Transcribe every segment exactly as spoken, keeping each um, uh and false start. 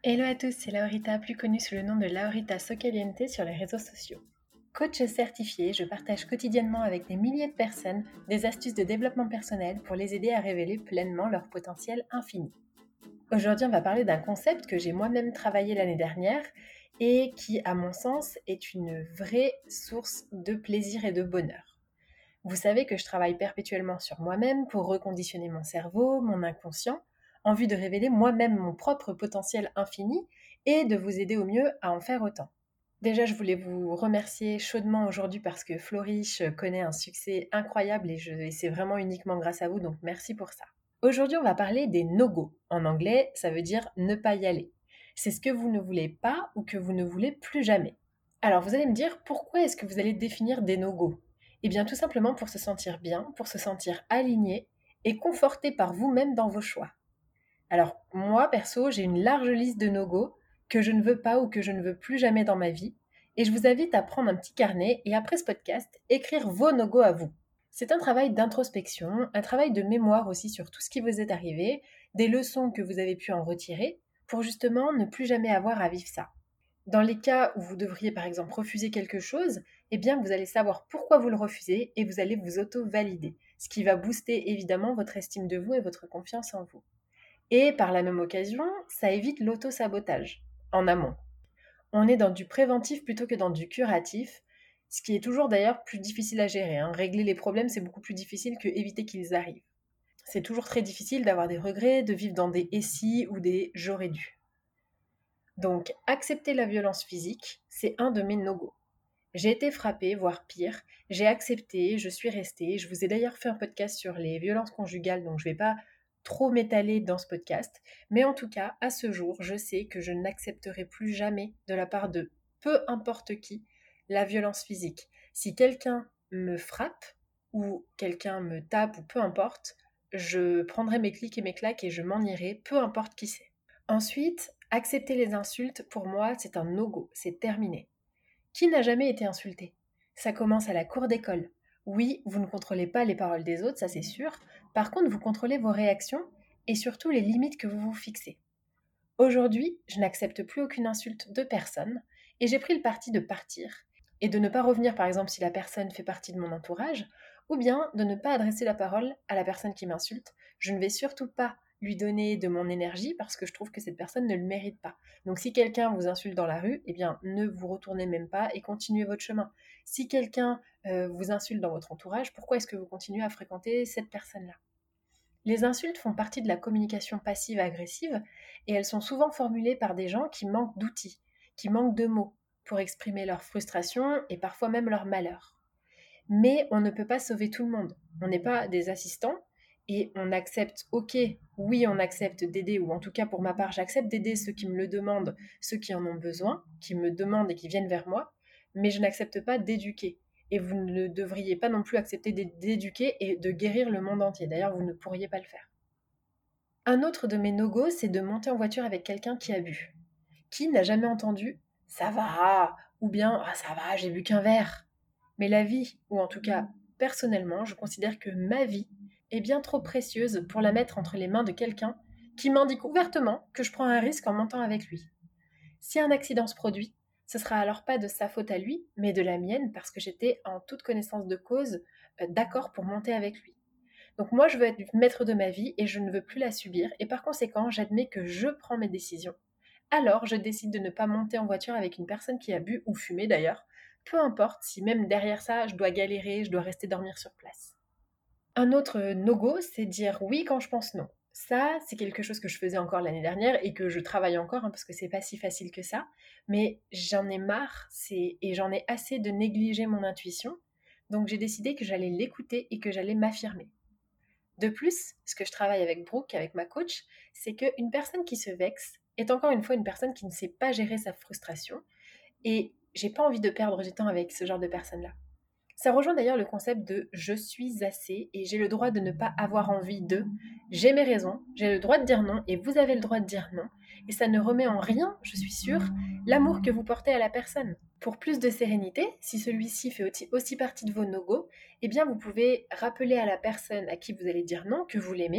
Hello à tous, c'est Laurita, plus connue sous le nom de Laurita Socaliente sur les réseaux sociaux. Coach certifiée, je partage quotidiennement avec des milliers de personnes des astuces de développement personnel pour les aider à révéler pleinement leur potentiel infini. Aujourd'hui, on va parler d'un concept que j'ai moi-même travaillé l'année dernière et qui, à mon sens, est une vraie source de plaisir et de bonheur. Vous savez que je travaille perpétuellement sur moi-même pour reconditionner mon cerveau, mon inconscient, en vue de révéler moi-même mon propre potentiel infini et de vous aider au mieux à en faire autant. Déjà, je voulais vous remercier chaudement aujourd'hui parce que Flourish connaît un succès incroyable et, je, et c'est vraiment uniquement grâce à vous, donc merci pour ça. Aujourd'hui, on va parler des no-go. En anglais, ça veut dire ne pas y aller. C'est ce que vous ne voulez pas ou que vous ne voulez plus jamais. Alors, vous allez me dire, pourquoi est-ce que vous allez définir des no-go ? Eh bien, tout simplement pour se sentir bien, pour se sentir aligné et conforté par vous-même dans vos choix. Alors, moi, perso, j'ai une large liste de no-go que je ne veux pas ou que je ne veux plus jamais dans ma vie. Et je vous invite à prendre un petit carnet et après ce podcast, écrire vos no-go à vous. C'est un travail d'introspection, un travail de mémoire aussi sur tout ce qui vous est arrivé, des leçons que vous avez pu en retirer, pour justement ne plus jamais avoir à vivre ça. Dans les cas où vous devriez par exemple refuser quelque chose, eh bien vous allez savoir pourquoi vous le refusez et vous allez vous auto-valider, ce qui va booster évidemment votre estime de vous et votre confiance en vous. Et par la même occasion, ça évite l'auto-sabotage, en amont. On est dans du préventif plutôt que dans du curatif, ce qui est toujours d'ailleurs plus difficile à gérer. Hein. Régler les problèmes, c'est beaucoup plus difficile que éviter qu'ils arrivent. C'est toujours très difficile d'avoir des regrets, de vivre dans des « et si » ou des « j'aurais dû ». Donc, accepter la violence physique, c'est un de mes no-go. J'ai été frappée, voire pire, j'ai accepté, je suis restée. Je vous ai d'ailleurs fait un podcast sur les violences conjugales, donc je ne vais pas trop m'étaler dans ce podcast. Mais en tout cas, à ce jour, je sais que je n'accepterai plus jamais de la part de peu importe qui la violence physique. Si quelqu'un me frappe ou quelqu'un me tape ou peu importe, je prendrai mes clics et mes claques et je m'en irai, peu importe qui c'est. Ensuite, accepter les insultes, pour moi, c'est un no-go, c'est terminé. Qui n'a jamais été insulté ? Ça commence à la cour d'école. Oui, vous ne contrôlez pas les paroles des autres, ça c'est sûr. Par contre, vous contrôlez vos réactions et surtout les limites que vous vous fixez. Aujourd'hui, je n'accepte plus aucune insulte de personne et j'ai pris le parti de partir et de ne pas revenir par exemple si la personne fait partie de mon entourage ou bien de ne pas adresser la parole à la personne qui m'insulte. Je ne vais surtout pas lui donner de mon énergie parce que je trouve que cette personne ne le mérite pas. Donc si quelqu'un vous insulte dans la rue, eh bien ne vous retournez même pas et continuez votre chemin. Si quelqu'un euh, vous insulte dans votre entourage, pourquoi est-ce que vous continuez à fréquenter cette personne-là ? Les insultes font partie de la communication passive-agressive et elles sont souvent formulées par des gens qui manquent d'outils, qui manquent de mots pour exprimer leur frustration et parfois même leur malheur. Mais on ne peut pas sauver tout le monde. On n'est pas des assistants et on accepte, ok, oui, on accepte d'aider, ou en tout cas pour ma part, j'accepte d'aider ceux qui me le demandent, ceux qui en ont besoin, qui me demandent et qui viennent vers moi, mais je n'accepte pas d'éduquer. Et vous ne devriez pas non plus accepter d'éduquer et de guérir le monde entier. D'ailleurs, vous ne pourriez pas le faire. Un autre de mes no-go, c'est de monter en voiture avec quelqu'un qui a bu. Qui n'a jamais entendu « ça va » ou bien « ah, ça va, j'ai bu qu'un verre ». Mais la vie, ou en tout cas, personnellement, je considère que ma vie est bien trop précieuse pour la mettre entre les mains de quelqu'un qui m'indique ouvertement que je prends un risque en montant avec lui. Si un accident se produit, ce sera alors pas de sa faute à lui, mais de la mienne, parce que j'étais en toute connaissance de cause euh, d'accord pour monter avec lui. Donc moi, je veux être maître de ma vie et je ne veux plus la subir, et par conséquent, j'admets que je prends mes décisions. Alors, je décide de ne pas monter en voiture avec une personne qui a bu ou fumé d'ailleurs, peu importe si même derrière ça, je dois galérer, je dois rester dormir sur place. Un autre no-go, c'est dire oui quand je pense non. Ça, c'est quelque chose que je faisais encore l'année dernière et que je travaille encore, hein, parce que c'est pas si facile que ça. Mais j'en ai marre c'est... et j'en ai assez de négliger mon intuition. Donc j'ai décidé que j'allais l'écouter et que j'allais m'affirmer. De plus, ce que je travaille avec Brooke, avec ma coach, c'est qu'une personne qui se vexe est encore une fois une personne qui ne sait pas gérer sa frustration. Et j'ai pas envie de perdre du temps avec ce genre de personnes-là. Ça rejoint d'ailleurs le concept de « je suis assez » et j'ai le droit de ne pas avoir envie de. J'ai mes raisons, j'ai le droit de dire non et vous avez le droit de dire non. Et ça ne remet en rien, je suis sûre, l'amour que vous portez à la personne. Pour plus de sérénité, si celui-ci fait aussi, aussi partie de vos no-go, eh bien vous pouvez rappeler à la personne à qui vous allez dire non que vous l'aimez,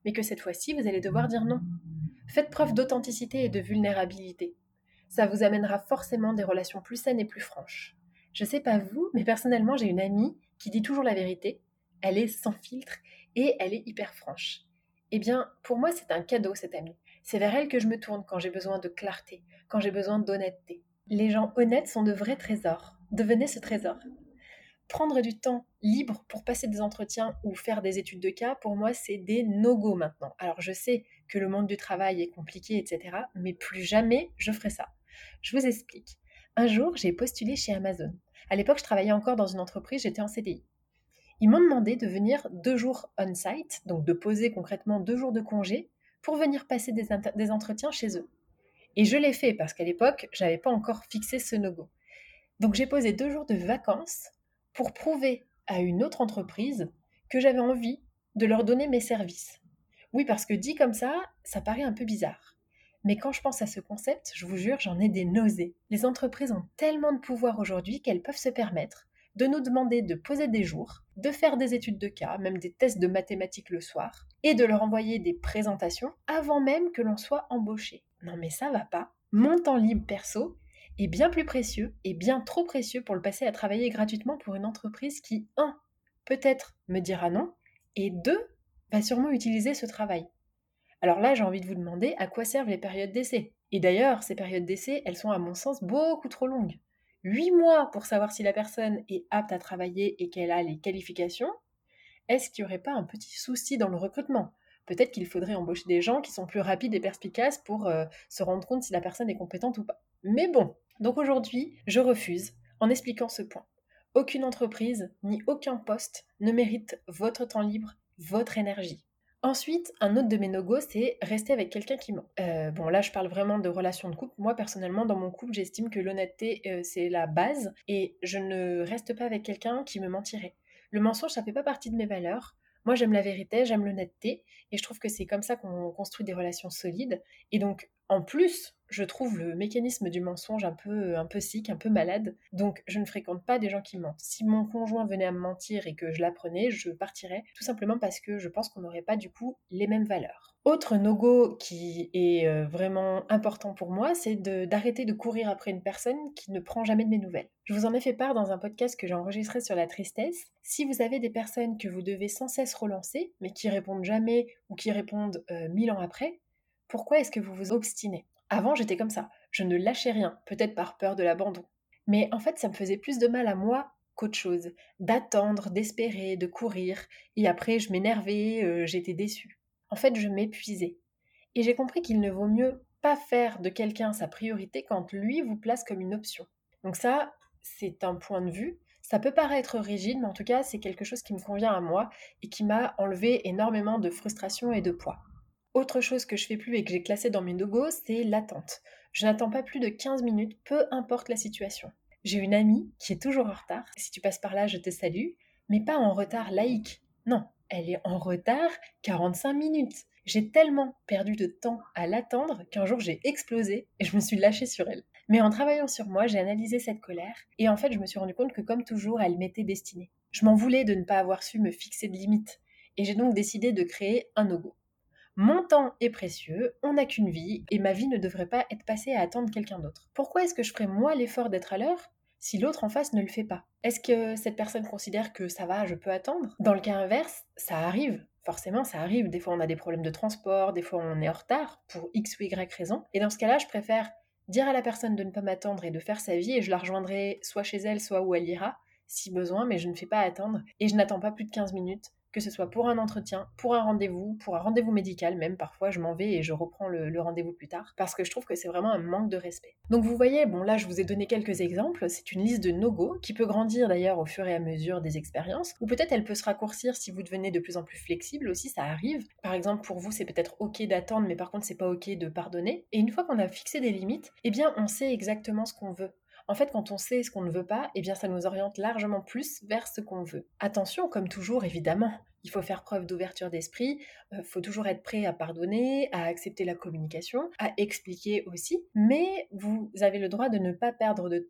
mais que cette fois-ci, vous allez devoir dire non. Faites preuve d'authenticité et de vulnérabilité. Ça vous amènera forcément des relations plus saines et plus franches. Je sais pas vous, mais personnellement, j'ai une amie qui dit toujours la vérité, elle est sans filtre et elle est hyper franche. Eh bien, pour moi, c'est un cadeau, cette amie. C'est vers elle que je me tourne quand j'ai besoin de clarté, quand j'ai besoin d'honnêteté. Les gens honnêtes sont de vrais trésors. Devenez ce trésor. Prendre du temps libre pour passer des entretiens ou faire des études de cas, pour moi, c'est des no-go maintenant. Alors, je sais que le monde du travail est compliqué, et cetera, mais plus jamais je ferai ça. Je vous explique. Un jour, j'ai postulé chez Amazon. À l'époque, je travaillais encore dans une entreprise, j'étais en C D I. Ils m'ont demandé de venir deux jours on-site, donc de poser concrètement deux jours de congé, pour venir passer des, inter- des entretiens chez eux. Et je l'ai fait parce qu'à l'époque, je n'avais pas encore fixé ce no-go. Donc j'ai posé deux jours de vacances pour prouver à une autre entreprise que j'avais envie de leur donner mes services. Oui, parce que dit comme ça, ça paraît un peu bizarre. Mais quand je pense à ce concept, je vous jure, j'en ai des nausées. Les entreprises ont tellement de pouvoir aujourd'hui qu'elles peuvent se permettre de nous demander de poser des jours, de faire des études de cas, même des tests de mathématiques le soir, et de leur envoyer des présentations avant même que l'on soit embauché. Non mais ça va pas. Mon temps libre perso est bien plus précieux et bien trop précieux pour le passer à travailler gratuitement pour une entreprise qui, un, peut-être me dira non, et deux, va sûrement utiliser ce travail. Alors là, j'ai envie de vous demander à quoi servent les périodes d'essai. Et d'ailleurs, ces périodes d'essai, elles sont à mon sens beaucoup trop longues. Huit mois pour savoir si la personne est apte à travailler et qu'elle a les qualifications. Est-ce qu'il n'y aurait pas un petit souci dans le recrutement ? Peut-être qu'il faudrait embaucher des gens qui sont plus rapides et perspicaces pour euh, se rendre compte si la personne est compétente ou pas. Mais bon, donc aujourd'hui, je refuse en expliquant ce point. Aucune entreprise ni aucun poste ne mérite votre temps libre, votre énergie. Ensuite, un autre de mes no-go, c'est rester avec quelqu'un qui ment. Euh, bon, là, je parle vraiment de relations de couple. Moi, personnellement, dans mon couple, j'estime que l'honnêteté, euh, c'est la base et je ne reste pas avec quelqu'un qui me mentirait. Le mensonge, ça fait pas partie de mes valeurs. Moi, j'aime la vérité, j'aime l'honnêteté et je trouve que c'est comme ça qu'on construit des relations solides. Et donc, en plus, je trouve le mécanisme du mensonge un peu, un peu sick, un peu malade. Donc, je ne fréquente pas des gens qui mentent. Si mon conjoint venait à me mentir et que je l'apprenais, je partirais tout simplement parce que je pense qu'on n'aurait pas du coup les mêmes valeurs. Autre no-go qui est euh, vraiment important pour moi, c'est de, d'arrêter de courir après une personne qui ne prend jamais de mes nouvelles. Je vous en ai fait part dans un podcast que j'ai enregistré sur la tristesse. Si vous avez des personnes que vous devez sans cesse relancer, mais qui répondent jamais ou qui répondent euh, mille ans après, pourquoi est-ce que vous vous obstinez ? Avant, j'étais comme ça. Je ne lâchais rien, peut-être par peur de l'abandon. Mais en fait, ça me faisait plus de mal à moi qu'autre chose. D'attendre, d'espérer, de courir. Et après, je m'énervais, euh, j'étais déçue. En fait, je m'épuisais. Et j'ai compris qu'il ne vaut mieux pas faire de quelqu'un sa priorité quand lui vous place comme une option. Donc ça, c'est un point de vue. Ça peut paraître rigide, mais en tout cas, c'est quelque chose qui me convient à moi et qui m'a enlevé énormément de frustration et de poids. Autre chose que je fais plus et que j'ai classé dans mes no-go, c'est l'attente. Je n'attends pas plus de quinze minutes, peu importe la situation. J'ai une amie qui est toujours en retard. Si tu passes par là, je te salue, mais pas en retard laïque. Non, elle est en retard quarante-cinq minutes. J'ai tellement perdu de temps à l'attendre qu'un jour j'ai explosé et je me suis lâchée sur elle. Mais en travaillant sur moi, j'ai analysé cette colère et en fait, je me suis rendu compte que comme toujours, elle m'était destinée. Je m'en voulais de ne pas avoir su me fixer de limites et j'ai donc décidé de créer un no-go. Mon temps est précieux, on n'a qu'une vie, et ma vie ne devrait pas être passée à attendre quelqu'un d'autre. Pourquoi est-ce que je ferais moi l'effort d'être à l'heure si l'autre en face ne le fait pas ? Est-ce que cette personne considère que ça va, je peux attendre ? Dans le cas inverse, ça arrive. Forcément, ça arrive. Des fois, on a des problèmes de transport, des fois, on est en retard pour X ou Y raison. Et dans ce cas-là, je préfère dire à la personne de ne pas m'attendre et de faire sa vie, et je la rejoindrai soit chez elle, soit où elle ira, si besoin, mais je ne fais pas attendre. Et je n'attends pas plus de quinze minutes, que ce soit pour un entretien, pour un rendez-vous, pour un rendez-vous médical même, parfois je m'en vais et je reprends le, le rendez-vous plus tard, parce que je trouve que c'est vraiment un manque de respect. Donc vous voyez, bon là je vous ai donné quelques exemples, c'est une liste de no-go, qui peut grandir d'ailleurs au fur et à mesure des expériences, ou peut-être elle peut se raccourcir si vous devenez de plus en plus flexible aussi, ça arrive. Par exemple pour vous c'est peut-être ok d'attendre, mais par contre c'est pas ok de pardonner, et une fois qu'on a fixé des limites, eh bien on sait exactement ce qu'on veut. En fait, quand on sait ce qu'on ne veut pas, eh bien ça nous oriente largement plus vers ce qu'on veut. Attention, comme toujours, évidemment, il faut faire preuve d'ouverture d'esprit, il euh, faut toujours être prêt à pardonner, à accepter la communication, à expliquer aussi, mais vous avez le droit de ne pas perdre de temps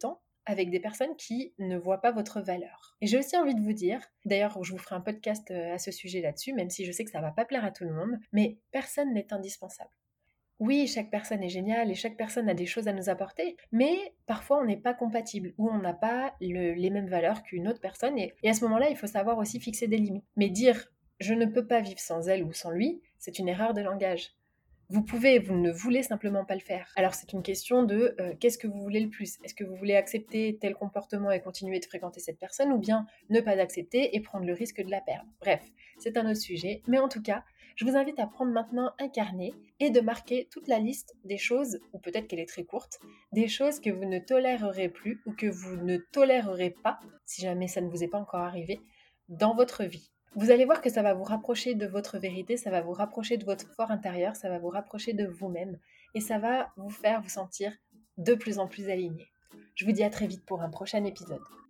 avec des personnes qui ne voient pas votre valeur. Et j'ai aussi envie de vous dire, d'ailleurs je vous ferai un podcast à ce sujet là-dessus, même si je sais que ça ne va pas plaire à tout le monde, mais personne n'est indispensable. Oui, chaque personne est géniale et chaque personne a des choses à nous apporter, mais parfois on n'est pas compatible ou on n'a pas le- les mêmes valeurs qu'une autre personne et, et à ce moment-là, il faut savoir aussi fixer des limites. Mais dire je ne peux pas vivre sans elle ou sans lui, c'est une erreur de langage. Vous pouvez, vous ne voulez simplement pas le faire. Alors c'est une question de euh, qu'est-ce que vous voulez le plus? Est-ce que vous voulez accepter tel comportement et continuer de fréquenter cette personne ou bien ne pas accepter et prendre le risque de la perdre? Bref, c'est un autre sujet, mais en tout cas, je vous invite à prendre maintenant un carnet et de marquer toute la liste des choses, ou peut-être qu'elle est très courte, des choses que vous ne tolérerez plus ou que vous ne tolérerez pas, si jamais ça ne vous est pas encore arrivé, dans votre vie. Vous allez voir que ça va vous rapprocher de votre vérité, ça va vous rapprocher de votre fort intérieur, ça va vous rapprocher de vous-même et ça va vous faire vous sentir de plus en plus aligné. Je vous dis à très vite pour un prochain épisode.